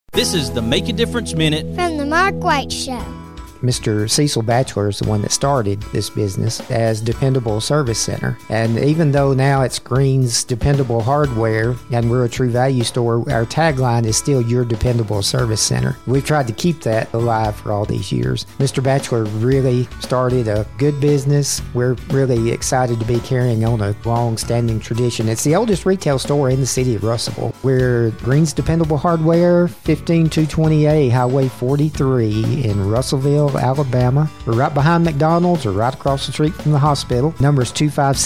This is the Make a Difference Minute from the Mark White Show. Mr. Cecil Batchelor is the one that started this business as Dependable Service Center. And even though now it's Green's Dependable Hardware and we're a True Value store, our tagline is still Your Dependable Service Center. We've tried to keep that alive for all these years. Mr. Batchelor really started a good business. We're really excited to be carrying on a long-standing tradition. It's the oldest retail store in the city of Russellville. We're Green's Dependable Hardware, 15220A Highway 43 in Russellville, Alabama. We're right behind McDonald's or right across the street from the hospital. Number is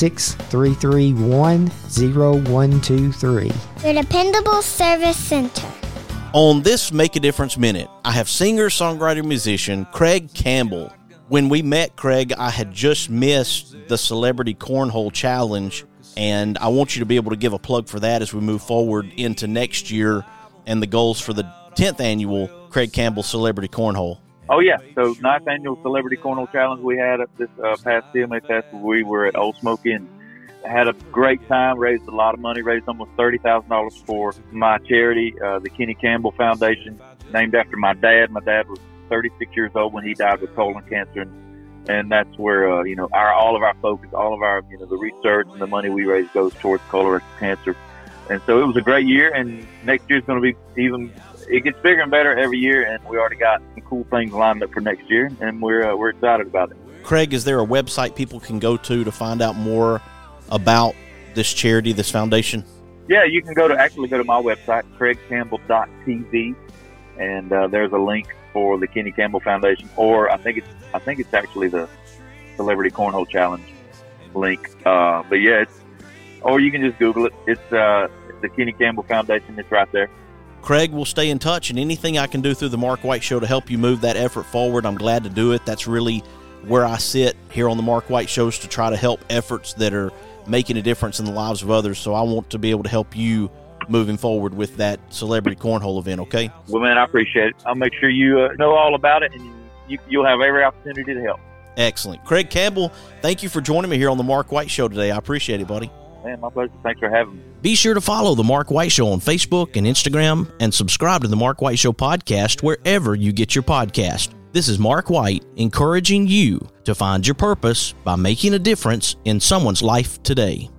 256-331-0123. Your Dependable Service Center. On this Make a Difference Minute, I have singer, songwriter, musician Craig Campbell. When we met Craig, I had just missed the Celebrity Cornhole Challenge, and I want you to be able to give a plug for that as we move forward into next year and the goals for the 10th annual Craig Campbell Celebrity Cornhole. Oh, yeah. So, 9th Annual Celebrity Cornhole Challenge we had at this past CMA Festival. We were at Old Smoky and had a great time, raised a lot of money, raised almost $30,000 for my charity, the Kenny Campbell Foundation, named after my dad. My dad was 36 years old when he died with colon cancer, and that's where, all of our focus, all of our, the research and the money we raise goes towards colorectal cancer. And so it was a great year, and next year's going to be it gets bigger and better every year, and we already got some cool things lined up for next year, and we're excited about it. Craig, is there a website people can go to find out more about this charity, this foundation? Yeah, you can go to my website, craigcampbell.tv, and there's a link for the Kenny Campbell Foundation, or I think it's actually the Celebrity Cornhole Challenge link. But yeah, or you can just Google it. It's the Kenny Campbell Foundation. It's right there. Craig, we'll stay in touch, and anything I can do through the Mark White Show to help you move that effort forward, I'm glad to do it. That's really where I sit here on the Mark White Shows, to try to help efforts that are making a difference in the lives of others. So I want to be able to help you moving forward with that Celebrity Cornhole event, okay? Well, man, I appreciate it. I'll make sure you know all about it, and you'll have every opportunity to help. Excellent. Craig Campbell, thank you for joining me here on the Mark White Show today. I appreciate it, buddy. Man, my pleasure. Thanks for having me. Be sure to follow The Mark White Show on Facebook and Instagram, and subscribe to The Mark White Show podcast wherever you get your podcast. This is Mark White, encouraging you to find your purpose by making a difference in someone's life today.